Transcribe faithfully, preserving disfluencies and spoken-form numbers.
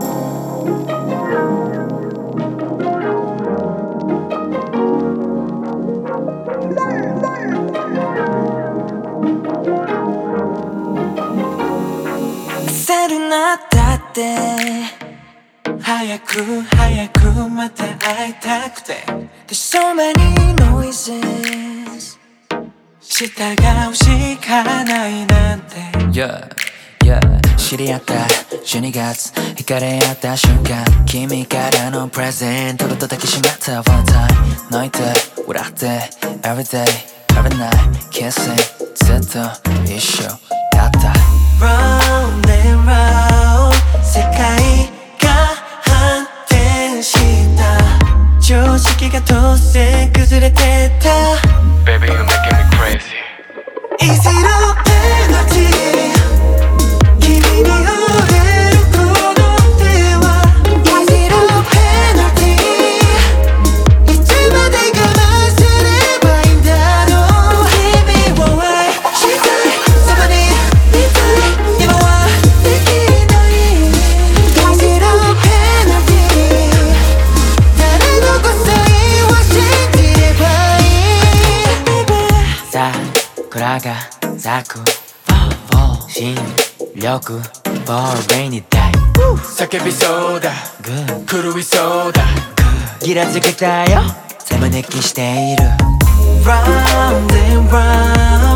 焦るなだって早く早くまた会いたくて There's so many noises 従うしかないなんて Yeah, yeah 知り合ったじゅうにがつ惹かれ合った瞬間君からのプレゼントと抱きしめた Valentine 泣いて笑って Everyday, every night Kissing ずっと一緒だった Round and round 世界が反転した常識が突然崩れてった Baby, you're making me crazy. Is it a penalty? 君に触れるこの手は Is it a penalty? いつまで我慢すればいいんだろう君を愛したいそばにいたい今はできない Is it a penalty? 誰のこそ言わ信じればいい桜が咲く新緑ボールレイニーデイ叫びそうだグー狂いそうだギラつけたよ手招きしている Round and round